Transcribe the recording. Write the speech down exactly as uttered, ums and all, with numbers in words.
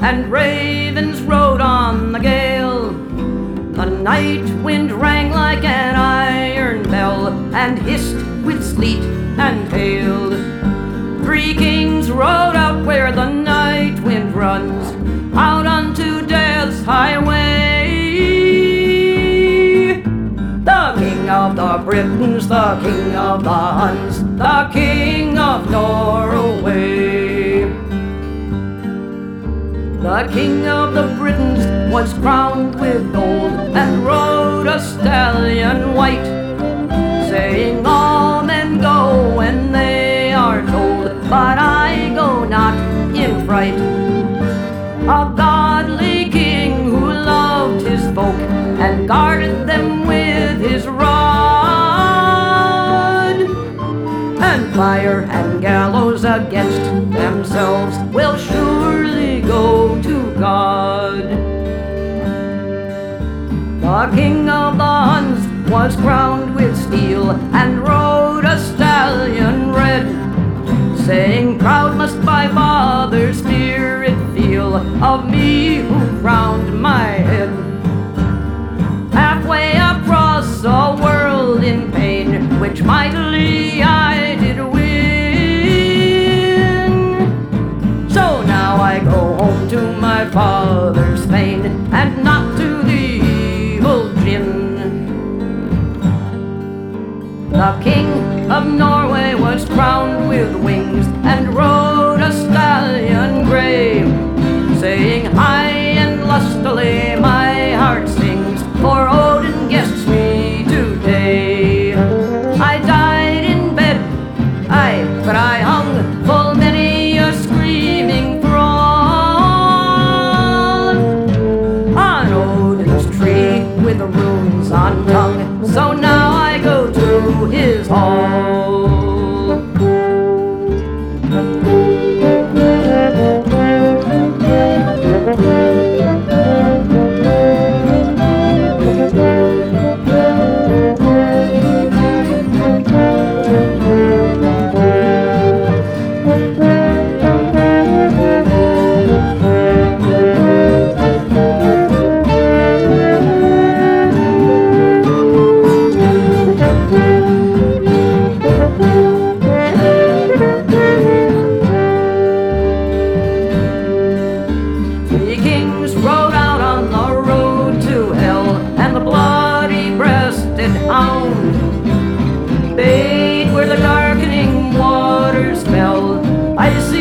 and ravens rode on the gale. The night wind rang like an iron bell, and hissed with sleet and hail. Three kings rode out where the night wind runs, out unto death's highway. The king of the Britons, the king of the Huns, the king of Norway. The king of the Britons was crowned with gold, and rode a stallion white, saying, all men go when they are told, but I go not in fright. A godly king who loved his folk, and guarded them with his rod. And fire and gallows against themselves will surely go to God. The king of the Huns was crowned with steel, and rode a stallion red, saying, proud must my father's spirit feel of me who crowned my head. Halfway across a world in pain, which mightily I did win. So now I go home to my father's fane, and not to the evil gin. The king of Norway was crowned with wings, and rode a stallion gray, saying, high and lustily my heart sings, for Odin guests me today. I died in bed, aye, but I hung full many a screaming thrall on Odin's tree with the runes on tongue. So now I go to his hall. Bade where the darkening waters fell, I see